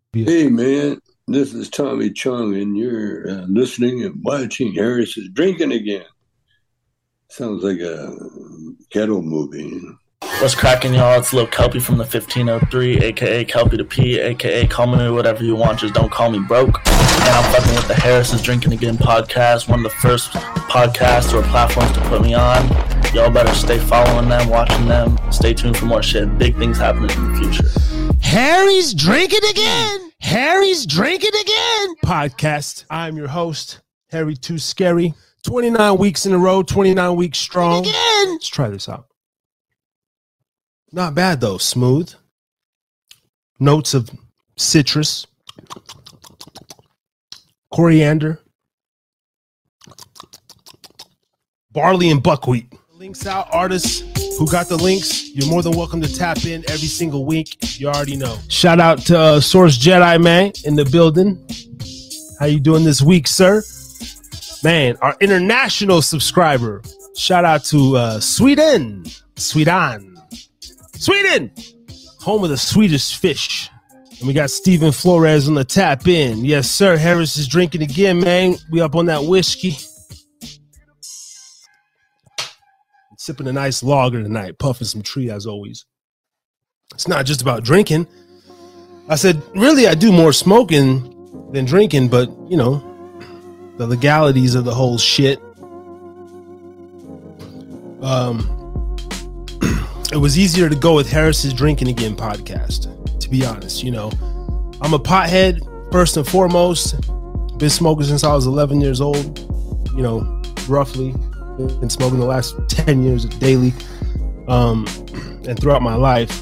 Hey, man, this is Tommy Chung, and you're listening and watching Harris is Drinking Again. Sounds like a ghetto movie. What's cracking, y'all? It's Lil Kelpie from the 1503, a.k.a. Kelpie the P, a.k.a. call me whatever you want, just don't call me broke. And I'm fucking with the Harris is Drinking Again podcast, one of the first podcasts or platforms to put me on. Y'all better stay following them, watching them. Stay tuned for more shit. Big things happening in the future. Harry's Drinking Again! Harry's Drinking Again! Podcast. I'm your host, Harry Too Scary. 29 weeks in a row, 29 weeks strong. Again! Let's try this out. Not bad, though. Smooth. Notes of citrus. Coriander. Barley and buckwheat. Links out, artists who got the links. You're more than welcome to tap in every single week. You already know. Shout out to Source Jedi, man, in the building. How you doing this week, sir? Man, our international subscriber. Shout out to Sweden. Sweden, home of the Swedish fish. And we got Steven Flores on the tap in. Yes, sir. Harris is drinking again, man. We up on that whiskey. Sipping a nice lager tonight, puffing some tree as always. It's not just about drinking. I said, really, I do more smoking than drinking, but, you know, the legalities of the whole shit. It was easier to go with Harris's Drinking Again podcast, to be honest. You know, I'm a pothead, first and foremost. Been smoking since I was 11 years old, you know, roughly. Been smoking the last 10 years daily, and throughout my life.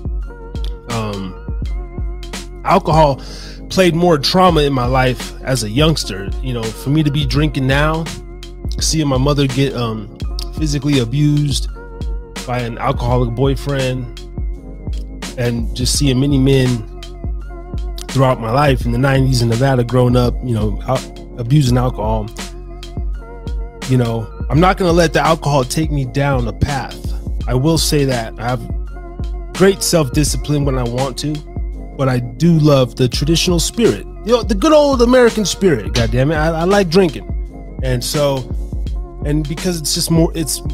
Alcohol played more trauma in my life as a youngster. You know, for me to be drinking now, seeing my mother get physically abused by an alcoholic boyfriend, and just seeing many men throughout my life in the 90s in Nevada growing up, you know, abusing alcohol. You know, I'm not going to let the alcohol take me down a path. I will say that I have great self-discipline when I want to, but I do love the traditional spirit, you know, the good old American spirit. God damn it, I like drinking, and so, and because it's more,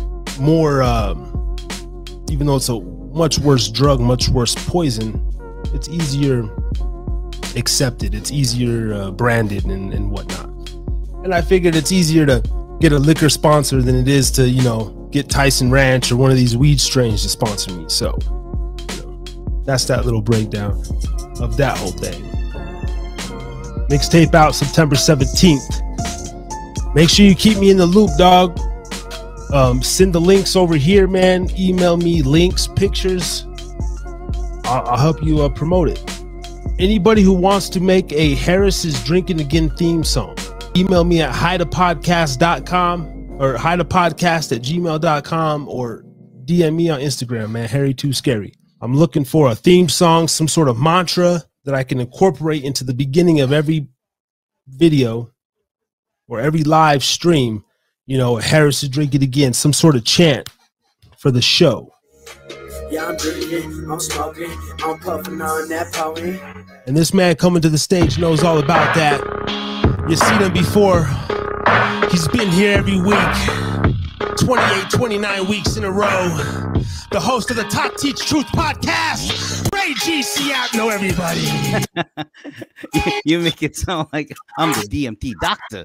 even though it's a much worse drug, much worse poison, it's easier accepted, it's easier branded and whatnot. And I figured it's easier to get a liquor sponsor than it is to, you know, get Tyson Ranch or one of these weed strains to sponsor me. So, you know, that's that little breakdown of that whole thing. Mixtape out September 17th. Make sure you keep me in the loop, dog. Send the links over here, man. Email me links, pictures. I'll help you promote it. Anybody who wants to make a Harris is Drinking Again theme song, email me at hidapodcast.com or hidapodcast@gmail.com or DM me on Instagram, man, Harry Too Scary. I'm looking for a theme song, some sort of mantra that I can incorporate into the beginning of every video or every live stream. You know, Harris is Drinking Again, some sort of chant for the show. Yeah, I'm drinking, I'm smoking, I'm puffing on that power. And this man coming to the stage knows all about that. You've seen him before. He's been here every week. 28, 29 weeks in a row. The host of the Talk Teach Truth podcast. Ray GC out. Know everybody. You make it sound like I'm the DMT doctor.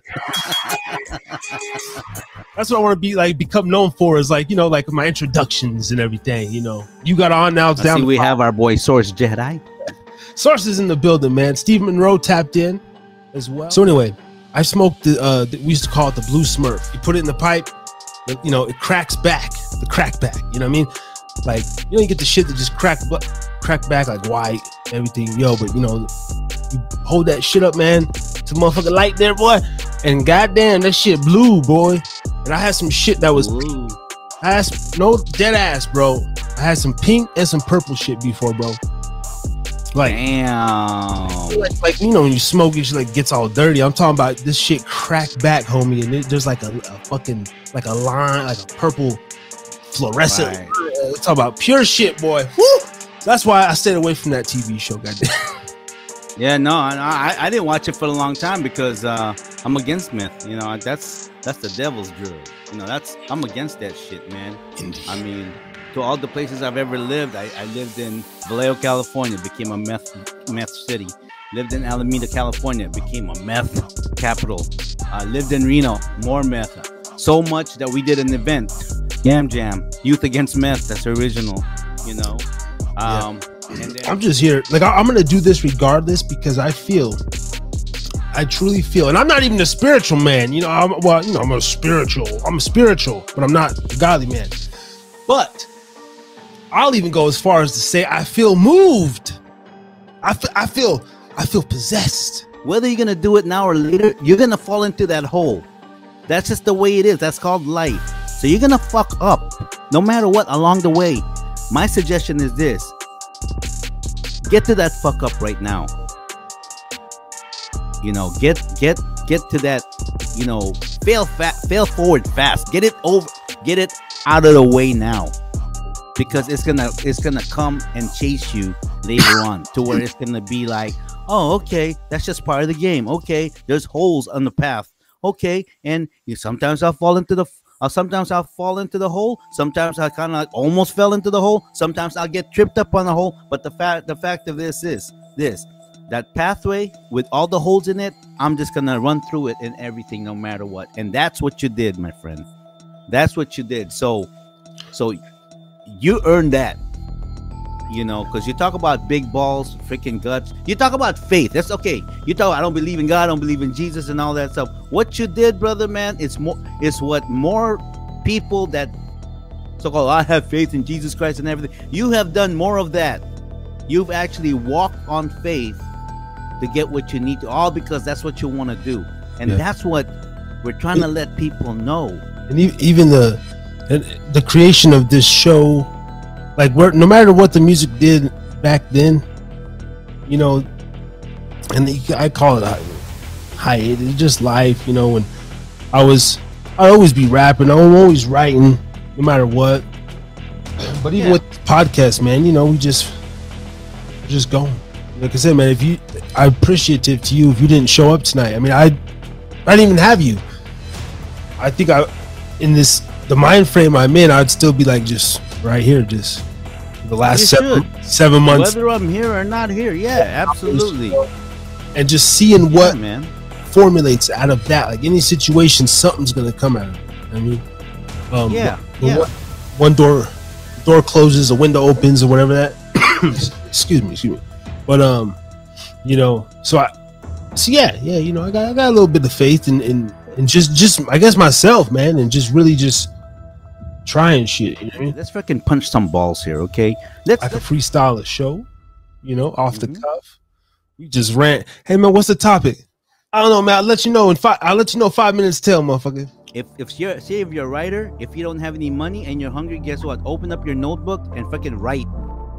That's what I want to become known for, is like, you know, like my introductions and everything, you know. You got on now. It's down. We have our boy Source Jedi. Source is in the building, man. Steve Monroe tapped in as well. So anyway, I smoked we used to call it the blue Smurf. You put it in the pipe, you know, it cracks back, the crack back, you know what I mean? Like, you know, you get the shit that just crack back like white, everything, yo, but you know, you hold that shit up, man, to motherfucking light there, boy, and goddamn, that shit blue, boy. And I had some shit that was pink. I had no dead ass, bro. I had some pink and some purple shit before, bro. Like, damn. Like, you know, when you smoke, it like gets all dirty. I'm talking about this shit cracked back, homie, and there's like a fucking, like a line, like a purple fluorescent. Right. Talk about pure shit, boy. Woo! That's why I stayed away from that TV show, goddamn. Yeah, no, I didn't watch it for a long time because I'm against meth. You know, that's the devil's drug. You know, I'm against that shit, man. Indeed. I mean, to all the places I've ever lived, I lived in Vallejo, California, became a meth city. Lived in Alameda, California, became a meth capital. Lived in Reno, more meth. So much that we did an event, Yam Jam, Youth Against Meth. That's original, you know. And then, I'm just here, like I'm gonna do this regardless because I truly feel, and I'm not even a spiritual man. You know, I'm a spiritual, but I'm not a godly man. But I'll even go as far as to say I feel moved. I feel possessed. whether you're gonna do it now or later, you're gonna fall into that hole. That's just the way it is. That's called life. So you're gonna fuck up no matter what along the way. My suggestion is this: get to that fuck up right now. You know, get to that, you know, fail forward fast. Get it over, get it out of the way now, because it's gonna come and chase you later on, to where it's gonna be like, oh, okay, that's just part of the game. Okay, there's holes on the path. Okay, and sometimes I'll fall into the hole. Sometimes I kind of like almost fell into the hole. Sometimes I'll get tripped up on the hole. But the fact of this is this: that pathway with all the holes in it, I'm just gonna run through it and everything, no matter what. And that's what you did, my friend. That's what you did. So you earned that. You know, because you talk about big balls, freaking guts. You talk about faith. That's okay. You talk, I don't believe in God, I don't believe in Jesus, and all that stuff. What you did, brother, man, it's what more people that so-called I have faith in Jesus Christ and everything. You have done more of that. You've actually walked on faith to get what you need to, all because that's what you want to do, and that's what we're trying to let people know. And even the creation of this show. Like, no matter what the music did back then, you know, and I call it hiatus, just life, you know. When I always be rapping, I'm always writing, no matter what. But even with podcasts, man, you know, we just going. Like I said, man, I'm appreciative to you if you didn't show up tonight. I mean, I didn't even have you. I think the mind frame I'm in, I'd still be like just right here, just the last 7 months, whether I'm here or not here. Yeah, absolutely. And just seeing what formulates out of that, like any situation, something's gonna come out of it. I mean, one door closes, a window opens, or whatever that. excuse me. But you know, you know, I got a little bit of faith in just I guess myself, man, and just really just trying shit. You know what I mean? Let's freaking punch some balls here, okay? Let's freestyle a show, you know, off the cuff. We just rant. Hey man, what's the topic? I don't know, man. I'll let you know 5 minutes till, motherfucker. If you're a writer, if you don't have any money and you're hungry, guess what? Open up your notebook and freaking write.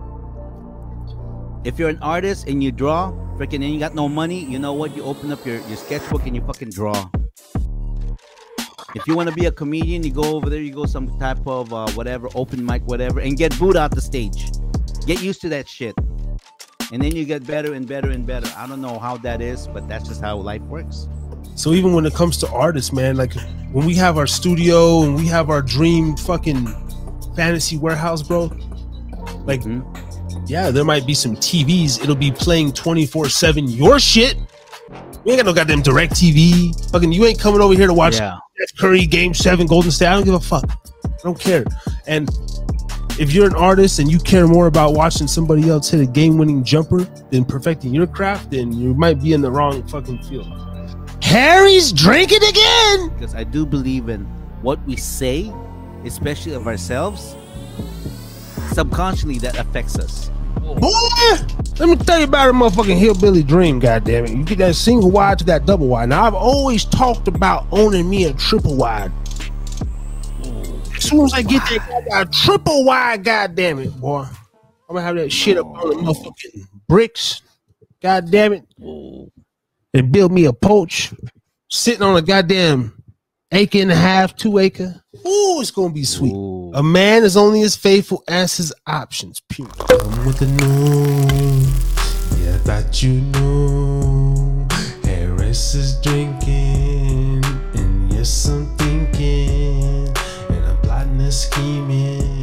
If you're an artist and you draw, freaking, and you got no money, you know what? You open up your sketchbook and you fucking draw. If you want to be a comedian, you go over there, you go some type of whatever, open mic, whatever, and get booed out the stage. Get used to that shit. And then you get better and better and better. I don't know how that is, but that's just how life works. So even when it comes to artists, man, like when we have our studio and we have our dream fucking fantasy warehouse, bro, like, yeah, there might be some TVs. It'll be playing 24/7 your shit. We ain't got no goddamn direct TV. Fucking, you ain't coming over here to watch Steph Curry Game 7 Golden State. I don't give a fuck. I don't care. And if you're an artist and you care more about watching somebody else hit a game-winning jumper than perfecting your craft, then you might be in the wrong fucking field. Harry's drinking again! Because I do believe in what we say, especially of ourselves, subconsciously that affects us. Boy, let me tell you about a motherfucking hillbilly dream, goddammit. You get that single wide to that double wide. Now, I've always talked about owning me a triple wide. As soon as I get that triple wide, goddammit, boy, I'm gonna have that shit up on the motherfucking bricks, goddammit, and build me a porch sitting on a goddamn 1.5 acre, 2 acre. Ooh, it's gonna be sweet. Ooh. A man is only as faithful as his options. Period. Come with the news. Yeah, that you know Harris is drinking, and yes, I'm thinking, and I'm plotting and scheming.